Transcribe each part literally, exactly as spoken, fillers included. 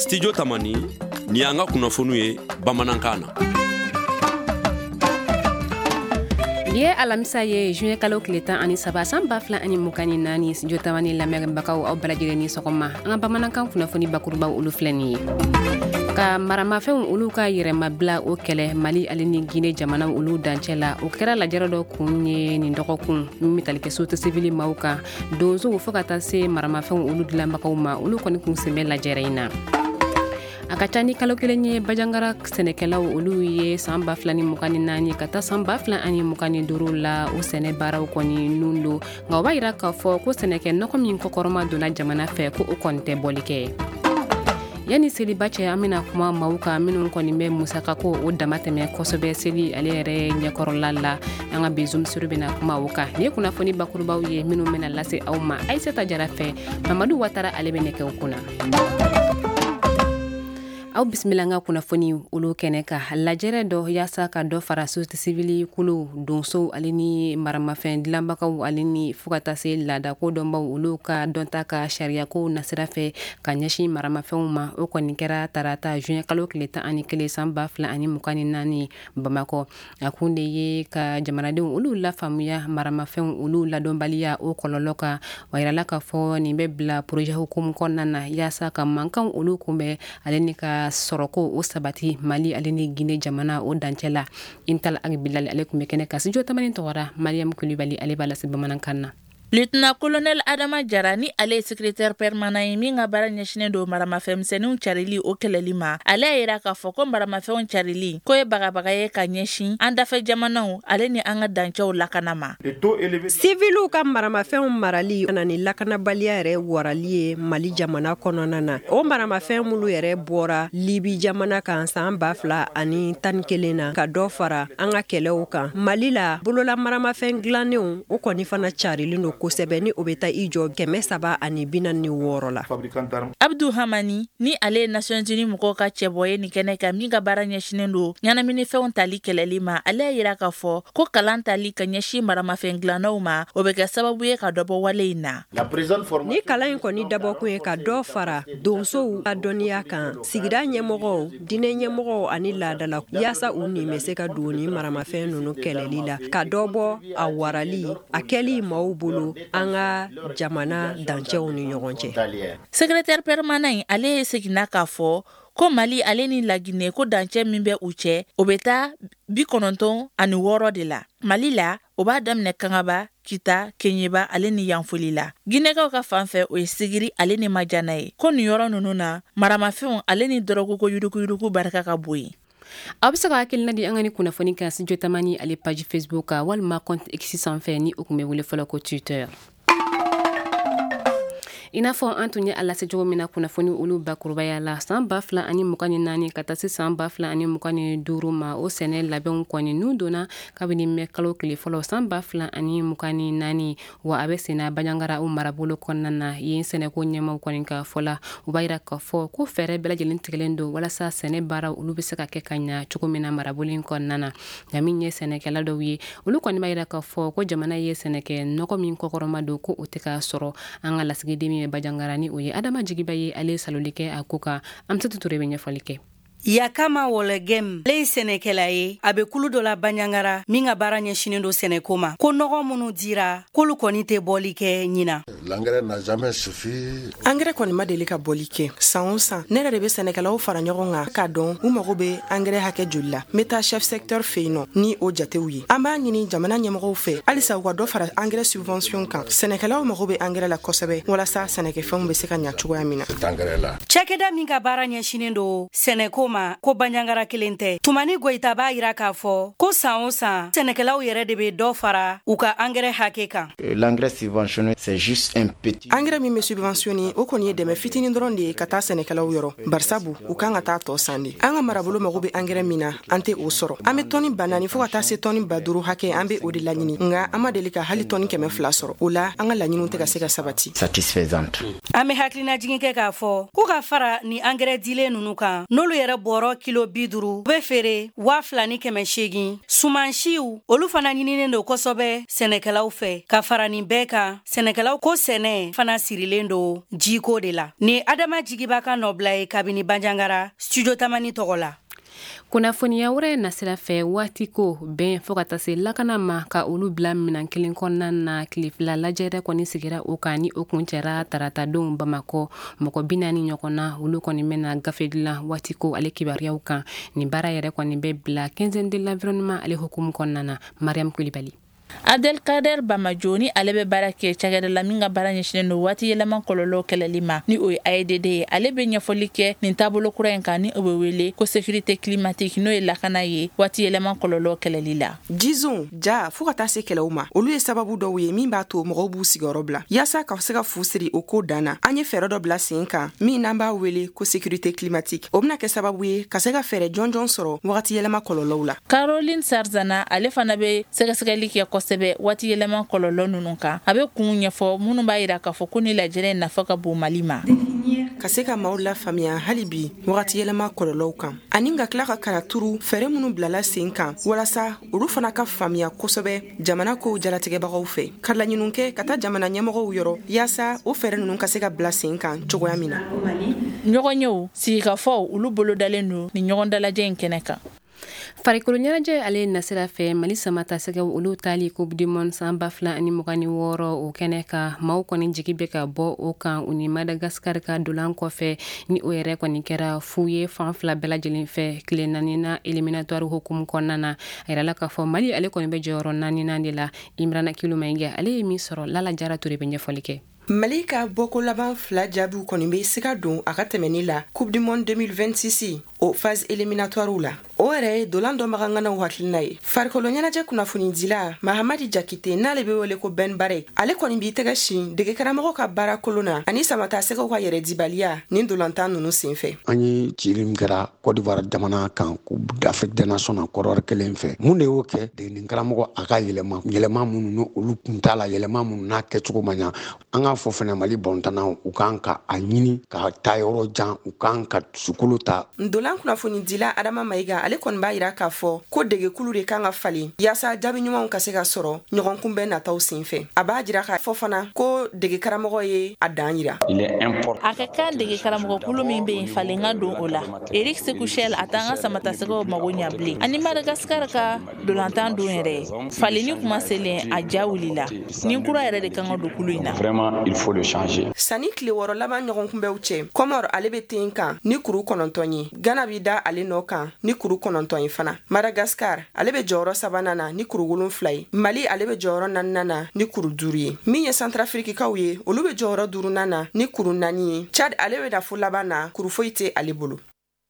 Studio Tamani ni an ka kunnafoniw ye bamanankan na. Bi ye alamisa ye juin kalo tile tan ani saba san ba fila ani mugan ni naani Studio Tamani lamɛnbagaw aw bɛɛ lajɛlen ni sɔgɔma. An ka bamanankan kunnafoni bakurubaw olu filɛ nin ye. Ka maramafɛnw olu ka yɛrɛmabila o kɛlɛ Mali ale ni Guinée jamana olu dancɛ la o kɛra lajɛrɛ dɔ kun ye nin dɔgɔkun min tali kɛ société civile maaw kan donsow fo ka taa se maramafɛnw olu dilanbagaw ma olu kɔni kun sen bɛ lajɛrɛ in na. A ka ca ni kalo kelen ye Bajangara sɛnɛkɛlaw olu ye san ba fila ni mugan ni naani ka taa san ba fila ani mugan ni duuru la o sɛnɛ baaraw kɔni nun do nka o b'a yira k'a fɔ ko sɛnɛkɛ nɔgɔ min kɔkɔrɔma donna jamana fɛ ko o kɔni tɛ bɔli kɛ. Yani seliba cɛ an bɛna kuma maaw kan minnu kɔni bɛ musaka ko o dama tɛmɛ kosɛbɛ seli ale yɛrɛ ɲɛkɔrɔla la an ka bi zoom sur bɛna kuma o kan ni kunnafoni bakurubaw ye minnu bɛna lase aw ma Aïssata Jara fɛ Mamadu Watara ale bɛ nɛgɛw kunna. Aw bisimila an ka kunnafoni olu kɛnɛ ka lajɛrɛ dɔ yaasa ka dɔ fara société civile kulu donsow ale ni maramafɛn dilanbagaw ale ni fo ka taa se laada ko dɔnbaw olu ka dɔnta ka sariyako nasira fɛ ka ɲɛsin maramafɛnw ma o kɔni kɛra tarata juin kalo tile tan ani kelen san ba fila ani mugan ni naani Bamakɔ a kun de ye ka jamanadenw olu lafaamuya maramafɛnw olu ladɔnbaliya o kɔlɔlɔ kan wa yirala k'a fɔ nin bɛ bila projet hukumu kɔnɔna na yaasa ka mankanw olu kunbɛn ale ni ka sɔrɔko o sabati Mali ale ni Guinée jamana o dancɛ la Intal Agbilali ale kun bɛ kɛnɛ ka Studio Tamani tɔgɔra Mariam Kulibali ale b'a lase bamanankan na. Lieutenant-colonel Adama Jara ni ale ye secrétaire permanent ye min ka baara ɲɛsinen do maramafɛnmisɛnninw carili o kɛlɛli ma ale y'a yira k'a fɔ ko maramafɛnw carili ko ye bagabaga ye ka ɲɛsin an dafɛ jamanaw ale ni an ka dancɛw lakana ma. Civiliw ka maramafɛnw marali kana ni lakanabaliya yɛrɛ warali ye Mali jamana kɔnɔna na o maramafɛn minnu yɛrɛ bɔra Libi jamana kan san ba fila ani tan ni kelen na ka dɔ fara an ka kɛlɛw kan Mali la bolola maramafɛn dilannenw o kɔni fana carilen do kosɛbɛ ni o bɛ taa i jɔ kɛmɛ saba ani bi naani ni wɔɔrɔ la. Abdou Hamani ni ale ye Nations Unies mɔgɔw ka cɛbɔ ye nin kɛnɛ kan min ka baara ɲɛsinen do ɲɛnaminifɛnw tali kɛlɛli ma ale y'a yira k'a fɔ ko kalan tali ka ɲɛsin maramafɛn dilannaw ma o bɛ kɛ sababu ye ka dɔbɔ wale in na. Ni kalan in kɔni dabɔkun ye ka dɔ fara donsow ka dɔnniya kan sigida ɲɛmɔgɔw diinɛ ɲɛmɔgɔw ani laadala yaasa u nin bɛ se ka don ni maramafɛn ninnu kɛlɛli la ka dɔ bɔ a warali a kɛli maaw bolo an ka jamana dancɛw ni ɲɔgɔn cɛ. Secrétaire permanent ale ye seginna k'a fɔ ko Mali ale ni la Guinée ko dancɛ min bɛ u cɛ o bɛ taa bi kɔnɔntɔn ani wɔɔrɔ de la. Mali la o b'a daminɛ Kangaba, Kita, Kenyeba ale ni Yanfoli la. Guinékaw ka fanfɛ o ye Sigiri ale ni Majana ye ko nin yɔrɔ ninnu na maramafɛnw ale ni dɔrɔgu ko yuruguyurugu barika ka bon ye. Aw bɛ se ka hakilina di an ka ni kunnafoni kan Studio Tamani ale page Facebook kan walima compte X sanfɛ ni o kun bɛ wele fɔlɔ ko Twitter. I n'a fɔ an tun ye a lase cogo min na kunnafoni olu bakurubaya la san ba fila ani mugan ni naani ka taa se san ba fila ani mugan ni duuru ma o sɛnɛ labɛnw kɔni n'u donna kabini mɛ kalo tile fɔlɔ san ba fila ani mugan ni naani wa a bɛ senna Bajangara o marabolo kɔnɔna na yen sɛnɛko ɲɛmaw kɔni ka fɔ la u b'a yira k'a fɔ ko fɛɛrɛ bɛɛ lajɛlen tigɛlen don walasa sɛnɛ baaraw olu bɛ se ka kɛ ka ɲa cogo min na marabolo in kɔnɔna na nka min ye sɛnɛkɛla dɔw ye olu kɔni b'a yira k'a fɔ ko jamana ye sɛnɛkɛ nɔgɔ min kɔkɔrɔma don ko o tɛ ka sɔrɔ an ka lasigiden Bajangara ni o ye Adama Jigiba ye ale saloli kɛ a ko kan Amsatou Touré bɛ ɲɛfɔli kɛ. Yakama Wolegem ale ye sɛnɛkɛla ye a bɛ kulu dɔ la Bajangara min ka baara ɲɛsinen do sɛnɛko ma ko nɔgɔ minnu dira k'olu kɔni tɛ bɔli kɛ ɲina. L'engrais n'a jamais suffi. Engrais kɔni ma deli ka bɔli kɛ san o san ne yɛrɛ de bɛ sɛnɛkɛlaw fara ɲɔgɔn kan k'a dɔn u mago bɛ engrais hakɛ joli la n bɛ taa chef secteur fɛ yen nɔ ni o jatew ye an b'a ɲini jamana ɲɛmɔgɔw fɛ halisa u ka dɔ fara engrais subvention kan sɛnɛkɛlaw mago bɛ engrais la kosɛbɛ walasa sɛnɛkɛfɛnw bɛ se ka ɲa cogoya min na. Cakɛda min ka baara ɲɛsinen do sɛnɛko ma ko Bajangara kelen tɛ Tumani Goyita b'a yira k'a fɔ ko san o san sɛnɛkɛlaw yɛrɛ de bɛ dɔ fara u ka engrais hakɛ kan. L'engrais subventionné c'est juste un petit. Engrais min bɛ subventionné o kɔni ye dɛmɛ fitinin dɔrɔn de ye ka taa sɛnɛkɛlaw yɔrɔ barisabu u kan ka taa tɔ san de an ka marabolo mago bɛ engrais min na an tɛ o sɔrɔ an bɛ tɔni ba naani fo ka taa se tɔni ba duuru hakɛ an bɛ o de laɲini nka an ma deli ka hali tɔni kɛmɛ fila sɔrɔ o la an ka laɲiniw tɛ ka se ka sabati. Satisfaisante. An bɛ hakilina jigin kɛ k'a fɔ ko ka fara ni engrais dilen ninnu kan n'olu yɛrɛ bɔrɔ kilo biduru be feere waa fila ni kɛmɛ seegin. Sumansiw olu fana ɲininen do kosɔbɛ sɛnɛkɛlaw fɛ. Ka fara nin bɛɛ kan, sɛnɛkɛlaw ko sɛnɛ fana sirilen do jiko de la. Ni Adama Jigiba ka nɔbila ye kabini Banjangara, studio Tamani tɔgɔ la. Kunnafoniya wɛrɛ nasira fɛ waati ko bɛn fɔ ka taa se lakana ma ka olu bila minan kelen kɔnɔna na tilefila lajɛrɛ kɔni sigira o kan ni o kun cɛra taratadenw Bamakɔ mɔgɔ bi naani ɲɔgɔnna olu kɔni bɛna gafe dilan waati ko ale kibaruyaw kan. Nin baara yɛrɛ kɔni bɛ bila quinzaine de l'environnement ale hukumu kɔnɔna na. Mariam Kulibali. Abdelkader Bamajo ni ale bɛ baara kɛ cakɛda la min ka baara ɲɛsinnen don waati yɛlɛma kɔlɔlɔ kɛlɛli ma ni o ye A E D D ye. Ale bɛ ɲɛfɔli kɛ nin taabolo kura in kan ni o bɛ wele ko sécurité climatique n'o ye lakana ye waati yɛlɛma kɔlɔlɔ kɛlɛli la. Jizon ja fo ka taa se kɛlɛw ma olu ye sababu dɔw ye min b'a to mɔgɔw b'u sigiyɔrɔ bila yaasa ka se ka fu siri o ko danna. An ye fɛɛrɛ dɔ bila sen kan min n'an b'a wele ko sécurité climatique. O bɛna kɛ sababu ye ka se ka fɛɛrɛ jɔnjɔn sɔrɔ wagati yɛlɛma kɔlɔlɔw la. Caroline Sarzana ale fana bɛ sɛgɛsɛgɛli kɛ kosɛbɛ waati yɛlɛma kɔlɔlɔ ninnu kan. A bɛ kun ɲɛfɔ minnu b'a yira k'a fɔ ko ni lajɛrɛ nafa ka bon Mali ma. Ka se ka maaw la faamuya hali bi wagati yɛlɛma kɔlɔlɔw kan ani ka tila ka karaturu fɛɛrɛ minnu bilala sen kan walasa olu fana ka faamuya kosɛbɛ jamana ko jalatigɛbagaw fɛ. Ka laɲini kɛ ka taa jamana ɲɛmɔgɔw yɔrɔ yaasa o fɛɛrɛ ninnu ka se ka bila sen kan cogoya min na. Ɲɔgɔn yew sigikafɔw olu bolo dalen don ni ɲɔgɔn dalajɛ in kɛnɛ kan. Farikolo ɲɛnajɛ ale nasira fɛ Mali samata sɛgɛw olu tali Coupe du Monde san ba fila ani mugan ni wɔɔrɔ o kɛnɛ kan maaw kɔni jigi bɛ ka bɔ o kan u ni Madagascar ka dolan kɔfɛ ni o yɛrɛ kɔni kɛra fu ye fan fila bɛɛ lajɛlen fɛ tile naani na éliminatoire hukumu kɔnɔna na. A yirala k'a fɔ Mali ale kɔni bɛ jɔyɔrɔ naani na de la. Imrana Kilumayiga ale ye min sɔrɔ Lala Jara Ture bɛ ɲɛfɔli kɛ. Mali ka bɔko laban fila jaabiw kɔni bɛ se ka don a ka tɛmɛni la Coupe du Monde deux mille vingt-six o phase éliminatoire la. O yɛrɛ ye dolan dɔnbaga ŋanaw hakilina ye. Farikolo ɲɛnajɛ kunnafoni dila Mahamadi Jakite n'ale bɛ wele ko Ben Bare ale kɔni b'i tɛgɛ sin dege karamɔgɔ ka baara kolon na ani samata sɛgɛw ka yɛrɛ dibaliya nin dolantan ninnu senfɛ. An ye cili min kɛra Côte d'Ivoire jamana kan Coupe d'Afrique des Nations na kɔrɔwari kelen fɛ. Mun de y'o kɛ degeni karamɔgɔ a ka yɛlɛma yɛlɛma minnu no olu kun t'a la yɛlɛma minnu n'a kɛcogo ma ɲa. An ka fɔ fɛnɛ Mali bɔntanaw u kan ka a ɲini ka taa yɔrɔ jan u kan ka sukolo ta. Ndolan kunnafoni dila Adama Mayiga ale kɔni b'a yira k'a fɔ ko degekulu de kan ka falen yaasa jaabi ɲumanw ka se ka sɔrɔ ɲɔgɔn kunbɛn nataw senfɛ. A b'a jira k'a fɔ fana ko dege karamɔgɔ ye a dan yira. A ka kan dege karamɔgɔkulu min bɛ yen falen ka don o la. Eric Sekushel a t'an ka samatasɛgɛw mago ɲa bilen. Ani Madagascar ka dolantan don yɛrɛ faleni kuma selen a ja wulila. Nin kura yɛrɛ de kan ka don kulu in na. Vraiment il faut le changer. Sani tile wɔɔrɔ laban ɲɔgɔn kunbɛw cɛ Comore ale bɛ ten kan ni kuru kɔnɔntɔn ye. Ghana bɛ da ale nɔ kan ni kuru kɔnɔntɔn ye fana. Madagascar ale bɛ jɔyɔrɔ sabanan na ni kuru wolonfila ye. Mali ale bɛ jɔyɔrɔ naaninan na ni kuru duuru ye. Min ye Centrafricains ye olu bɛ jɔyɔrɔ duurunan na ni kuru naani ye. Chad ale bɛ dafo laban na kuru foyi tɛ ale bolo.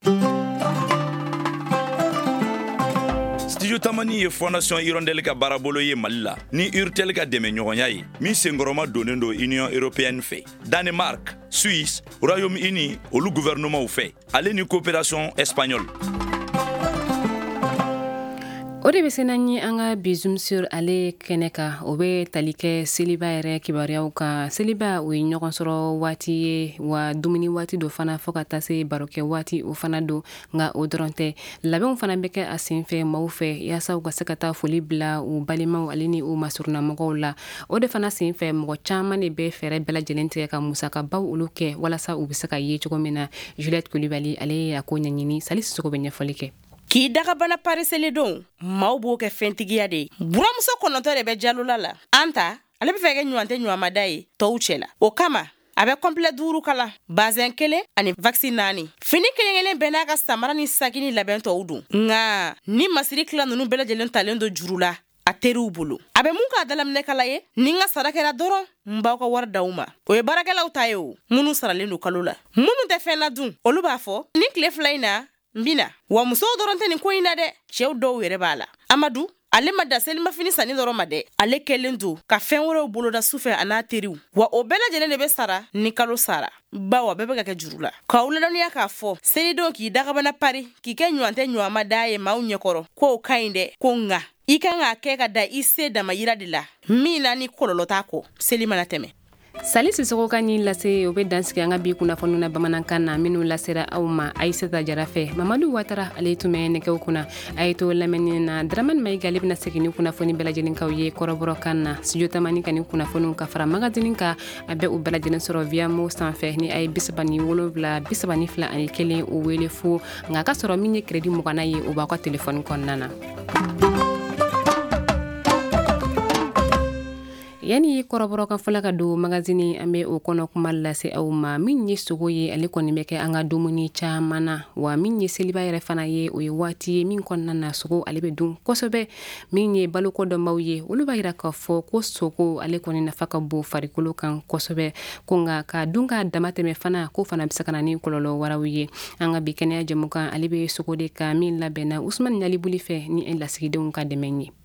Studio Tamani ye Fondation Hirondelle ka baarabolo ye Mali la ni Urtel ka dɛmɛ ɲɔgɔnya ye min senkɔrɔma donnen do Union Européenne fɛ. Danemark, Suisse, Royaume-Uni olu gouvernement fɛ ale ni coopération espagnole. O de bɛ se n'an ye an ka bi Zoom sur ale kɛnɛ kan o bɛ tali kɛ seliba yɛrɛ kibaruyaw kan. Seliba o ye ɲɔgɔn sɔrɔ waati ye wa dumuni waati do fana fɔ ka taa se barokɛ waati o fana do nka o dɔrɔn tɛ labɛnw fana bɛ kɛ a senfɛ maaw fɛ yaasa u ka se ka taa foli bila u balimaw ale ni u masurunamɔgɔw la. O de fana senfɛ mɔgɔ caman de bɛ fɛɛrɛ bɛɛ lajɛlen tigɛ ka musakabaw olu kɛ walasa u bɛ se ka ye cogo min na. Juliette Kulibali ale ye a ko ɲɛɲini Sali Sisoko bɛ ɲɛfɔli kɛ. K'i dagabana pariseli don maaw b'o kɛ fɛntigiya de ye. Buramuso kɔnɔntɔ de bɛ jalola la. An ta ale bɛ fɛ kɛ ɲuman tɛ ɲumanmada ye tɔw cɛ la. O kama a bɛ complet duuru kala bazin kelen ani vaccine naani. Fini kelen kelen bɛɛ n'a ka samara ni saki ni labɛn tɔw dun. Nka ni masiri kila ninnu bɛɛ lajɛlen talen do juru la a teriw bolo. A bɛ mun k'a dalaminɛ kala ye ni n ka sara kɛra dɔrɔn n b'aw ka wari d'aw ma. O ye baarakɛlaw ta ye o minnu saralen do kalo la. Minnu tɛ fɛn na dun olu b'a fɔ ni tile fila in na Mbina wa musow dɔrɔn tɛ nin ko in na dɛ cɛw dɔw yɛrɛ b'a la. Amadu ale ma da selimafini sanni dɔrɔn ma dɛ ale kɛlen do ka fɛn wɛrɛw boloda sufɛ a n'a teriw wa o bɛɛ lajɛlen de bɛ sara ni kalo sara bawa bɛɛ bɛ ka kɛ juru la. K'aw ladɔnniya k'a fɔ selidon k'i dagabana pari k'i kɛ ɲuman tɛ ɲumanma da ye maaw ɲɛkɔrɔ k'o ka ɲi dɛ ko nka i kan k'a kɛ ka da i se dama yira de la min na ni kɔlɔlɔ t'a kɔ seli mana tɛmɛ. Sali Sisoko ka ɲi lase o be dansigi an ka bi kunnafoniw na bamanankan na minnu lasera aw ma Aisata Jarafe Mamadu Watara ale tun bɛ nɛgɛw kunna a ye to lamɛnni na Dramane Mayiga ale bɛna segin ni kunnafoni bɛɛ lajɛlen kaw ye kɔrɔbɔrɔkan na studio tamani ka ni kunnafoniw ka fara magazine ka a bɛ u bɛɛ lajɛlen sɔrɔ via mo sanfɛ ni a ye bisaba ni wolonwula bisaba ni fila ani kelen o wele fo nka a ka sɔrɔ min ye crédit mugana ye o b'aw ka telefɔni kɔnɔna na. Yani kɔrɔbɔrɔ ka fɔla ka don magazine an bɛ o kɔnɔ kuma lase aw ma min ye sogo ye ale kɔni bɛ kɛ an ka dumuni caman na wa min ye seliba yɛrɛ fana ye o ye waati ye min kɔnɔna na sogo ale bɛ dun kosɛbɛ min ye baloko dɔnbaw ye olu b'a yira k'a fɔ ko sogo ale kɔni nafa ka bon farikolo kan kosɛbɛ ko nka ka dun ka dama tɛmɛ fana ko fana bɛ se ka na ni kɔlɔlɔ wɛrɛw ye an ka bi kɛnɛya jɛmukan ale bɛ sogo de ka min labɛnna Usmane Ɲalibuli fɛ ni lasigidenw ka dɛmɛ ye.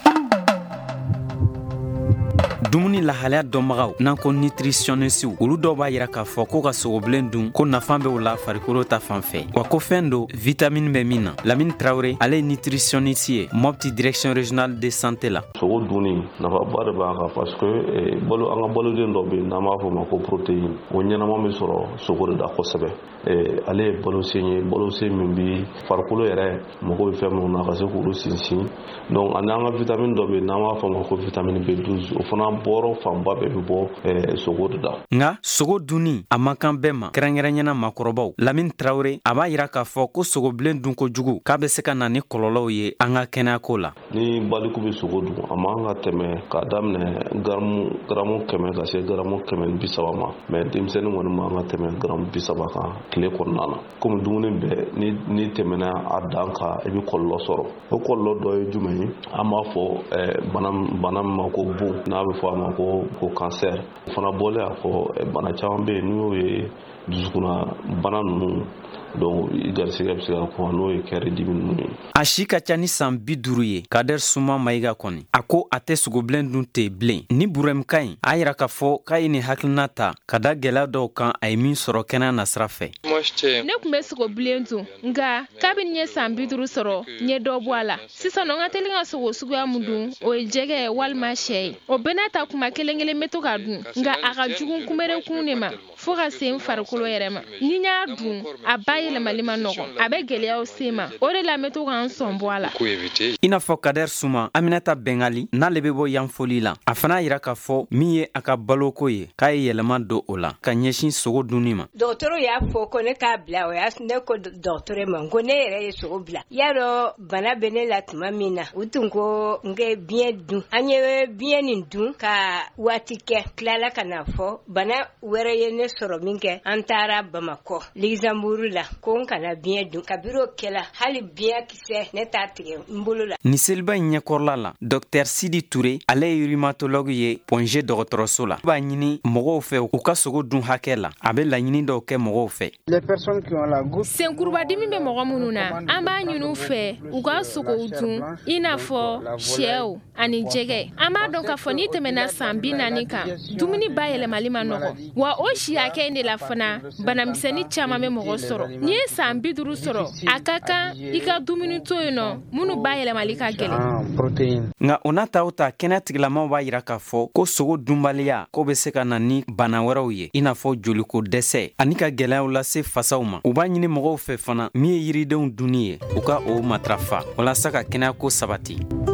Dumuni lahalaya dɔnbagaw n'an ko nutritionnisiw olu dɔw b'a yira k'a fɔ ko ka sogobilen dun ko nafan bɛ o la farikolo ta fan fɛ wa ko fɛn do vitamine bɛ min na. Lamine Traoré ale ye nutritionniste ye Mopti direction régionale de santé la. Sogo dunni nafaba de b'a kan parce que balo an ka baloden dɔ bɛ yen n'an b'a fɔ o ma ko protéine o ɲɛnama bɛ sɔrɔ sogo de la kosɛbɛ. Ale ye balosen ye balosen min bi farikolo yɛrɛ mago bɛ fɛn minnu na ka se k'olu sinsin donc ani an ka vitamine dɔ bɛ yen n'an b'a fɔ o ma ko vitamine B douze o fana bɔrɔ fanba bɛɛ bɛ bɔ sogo de la. Nka sogo dunni a man kan bɛɛ ma kɛrɛnkɛrɛnyana maakɔrɔbaw. Lamine Traoré a b'a yira k'a fɔ ko sogobilen dun kojugu k'a bɛ se ka na ni kɔlɔlɔw ye an ka kɛnɛyako la. Ni baliku bɛ sogo dun a man ka tɛmɛ k'a daminɛ garamu garamu kɛmɛ ka se garamu kɛmɛ bi saba ma mais denmisɛnnin kɔni man ka tɛmɛ garamu bi saba kan tile kɔnɔna na. Komi dumuni bɛɛ ni ni tɛmɛna a dan kan i bɛ kɔlɔlɔ sɔrɔ. O kɔlɔlɔ dɔ ye jumɛn ye an b'a fɔ bana bana min ma ko bon n'a bɛ fɔ a ma ko ko cancer fana bɔlen a fɔ bana caman bɛ yen n'o ye dusukuna bana ninnu donc i garisigɛ bɛ se ka kɔn n'o ye kɛri dimi ninnu ye. A si ka ca ni san bi duuru ye Kader Suma Mayiga kɔni a ko a tɛ sogobilen dun ten bilen ni Burɛmu ka ɲi a yira k'a fɔ k'a ye nin hakilina ta ka da gɛlɛya dɔw kan a ye min sɔrɔ kɛnɛya na sira fɛ. Ne tun bɛ sogobilen dun nka kabini n ye san bi duuru sɔrɔ n ye dɔ bɔ a la sisan nɔ n ka teli ka sogo suguya mun dun o ye jɛgɛ walima sɛ ye o bɛɛ n'a ta kuma kelen kelen bɛ to ka dun nka a ka jugu kunberekun de ma fo ka se n farikolo yɛrɛ ma ni n y'a dun a ba yɛlɛmali ma nɔgɔn a bɛ gɛlɛyaw se ma o de la n bɛ to k'an sɔn bɔ a la. I n'a fɔ Kader Suma Aminata Bengali n'ale bɛ bɔ Yanfoli la a fana yira k'a fɔ min ye a ka baloko ye k'a ye yɛlɛma don o la ka ɲɛsin sogo dunni ma. Dɔgɔtɔrɔ y'a fɔ ko ne k'a bila o y'a ne ko dɔgɔtɔrɔ ma ko ne yɛrɛ ye sogo bila y'a dɔn bana bɛ ne la tuma min na u tun ko n kɛ biyɛn dun an ye biyɛn nin dun ka waati kɛ tilala ka na fɔ bana wɛrɛ ye ne sɔrɔ min kɛ an taara Bamakɔ Luxembourg la ko n kana biyɛn dun kabiri o kɛla hali biyɛn kisɛ ne t'a tigɛ n bolo la. Ni seliba in ɲɛkɔrɔla la Dr Sidi Touré ale ye rhumatologue ye Ponge dɔgɔtɔrɔso la b'a ɲini mɔgɔw fɛ u ka sogo dun hakɛ la a bɛ laɲini dɔw kɛ mɔgɔw fɛ. Senkurubadimi bɛ mɔgɔ minnu na an b'a ɲini u fɛ u ka sogow dun i n'a fɔ sɛw ani jɛgɛ an b'a dɔn k'a fɔ n'i tɛmɛna san bi naani kan dumuni bayɛlɛmali ma nɔgɔ wa o si hakɛ in de la fana banamisɛnnin caman bɛ mɔgɔ sɔrɔ n'i ye san bi duuru sɔrɔ a ka kan i ka dumuni to yen nɔ minnu bayɛlɛmali ka gɛlɛn. Nka o n'a ta o ta kɛnɛya tigilamaw b'a yira k'a fɔ ko sogo dunbaliya ko bɛ se ka na ni bana wɛrɛw ye i n'a fɔ joliko dɛsɛ ani ka gɛlɛyaw lase fasaw ma u b'a ɲini mɔgɔw fɛ fana min ye yiridenw dunni ye u ka o matarafa walasa ka kɛnɛyako sabati.